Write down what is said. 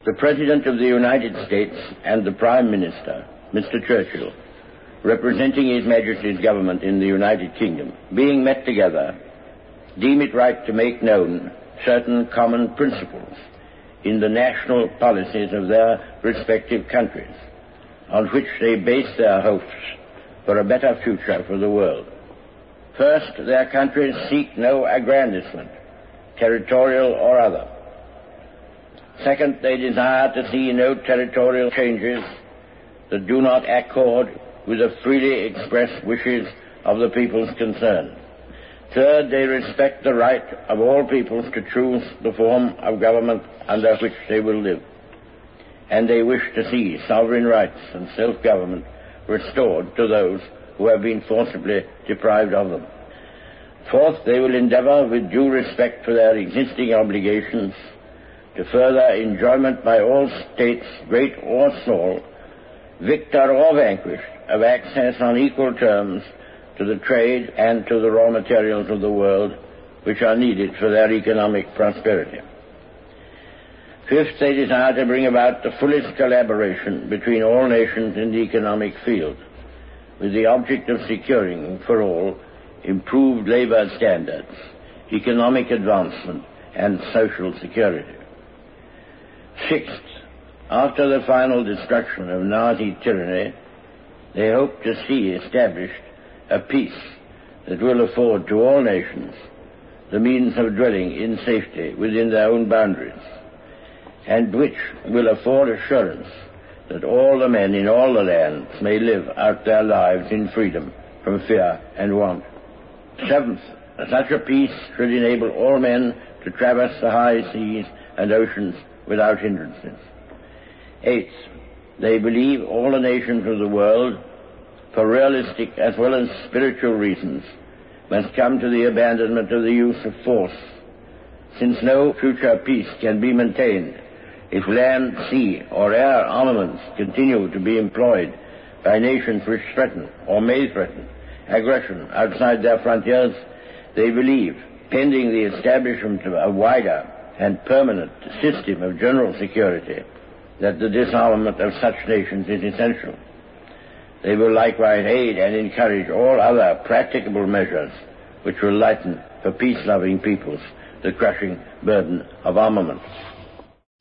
The President of the United States and the Prime Minister, Mr. Churchill, representing His Majesty's government in the United Kingdom, being met together, deem it right to make known certain common principles in the national policies of their respective countries, on which they base their hopes for a better future for the world. First, their countries seek no aggrandizement, territorial or other. Second, they desire to see no territorial changes that do not accord with the freely expressed wishes of the peoples concerned. Third, they respect the right of all peoples to choose the form of government under which they will live, and they wish to see sovereign rights and self-government restored to those who have been forcibly deprived of them. Fourth, they will endeavor, with due respect for their existing obligations, to further enjoyment by all states, great or small, victor or vanquished, of access on equal terms to the trade and to the raw materials of the world which are needed for their economic prosperity. Fifth, they desire to bring about the fullest collaboration between all nations in the economic field, with the object of securing for all improved labor standards, economic advancement, and social security. Sixth, after the final destruction of Nazi tyranny, they hope to see established a peace that will afford to all nations the means of dwelling in safety within their own boundaries, and which will afford assurance that all the men in all the lands may live out their lives in freedom from fear and want. Seventh, such a peace should enable all men to traverse the high seas and oceans without hindrances. Eighth, they believe all the nations of the world, for realistic as well as spiritual reasons, must come to the abandonment of the use of force, since no future peace can be maintained if land, sea, or air armaments continue to be employed by nations which threaten or may threaten aggression outside their frontiers. They believe, pending the establishment of a wider and permanent system of general security, that the disarmament of such nations is essential. They will likewise aid and encourage all other practicable measures which will lighten for peace-loving peoples the crushing burden of armaments.